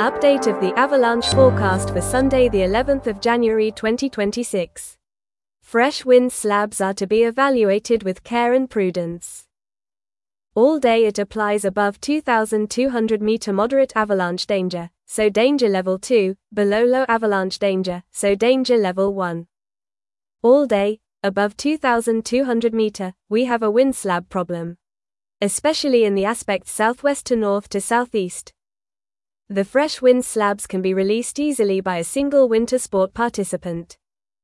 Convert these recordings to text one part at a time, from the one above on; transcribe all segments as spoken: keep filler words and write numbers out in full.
Update of the avalanche forecast for Sunday the eleventh of January twenty twenty-six. Fresh wind slabs are to be evaluated with care and prudence. All day it applies above two thousand two hundred meter moderate avalanche danger, so danger level two, below low avalanche danger, so danger level one. All day, above two thousand two hundred meter, we have a wind slab problem, especially in the aspect southwest to north to southeast. The fresh wind slabs can be released easily by a single winter sport participant.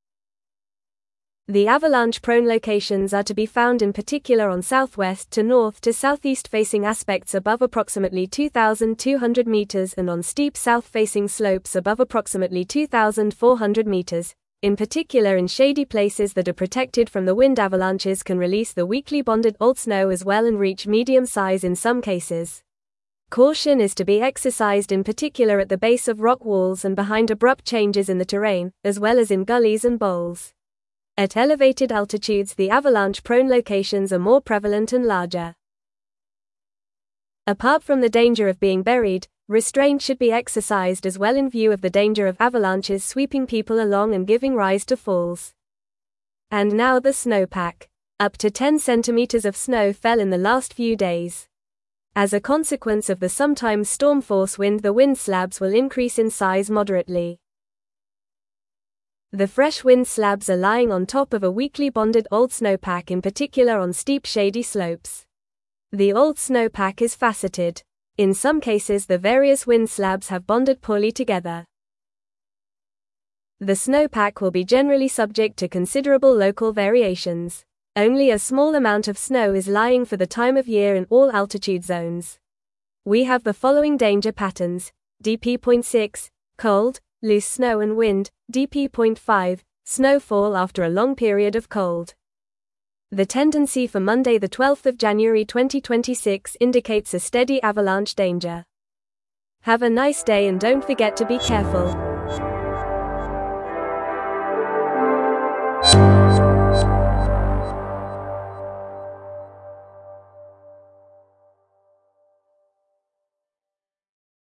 The avalanche-prone locations are to be found in particular on southwest to north to southeast facing aspects above approximately two thousand two hundred meters and on steep south-facing slopes above approximately two thousand four hundred meters. In particular, in shady places that are protected from the wind, avalanches can release the weakly bonded old snow as well and reach medium size in some cases. Caution is to be exercised in particular at the base of rock walls and behind abrupt changes in the terrain, as well as in gullies and bowls. At elevated altitudes, the avalanche-prone locations are more prevalent and larger. Apart from the danger of being buried, restraint should be exercised as well in view of the danger of avalanches sweeping people along and giving rise to falls. And now the snowpack. Up to ten centimeters of snow fell in the last few days. As a consequence of the sometimes storm force wind, the wind slabs will increase in size moderately. The fresh wind slabs are lying on top of a weakly bonded old snowpack, in particular on steep shady slopes. The old snowpack is faceted. In some cases, the various wind slabs have bonded poorly together. The snowpack will be generally subject to considerable local variations. Only a small amount of snow is lying for the time of year in all altitude zones. We have the following danger patterns: D P zero point six, cold, loose snow and wind; D P zero point five, snowfall after a long period of cold. The tendency for Monday the twelfth of January twenty twenty-six indicates a steady avalanche danger. Have a nice day and don't forget to be careful.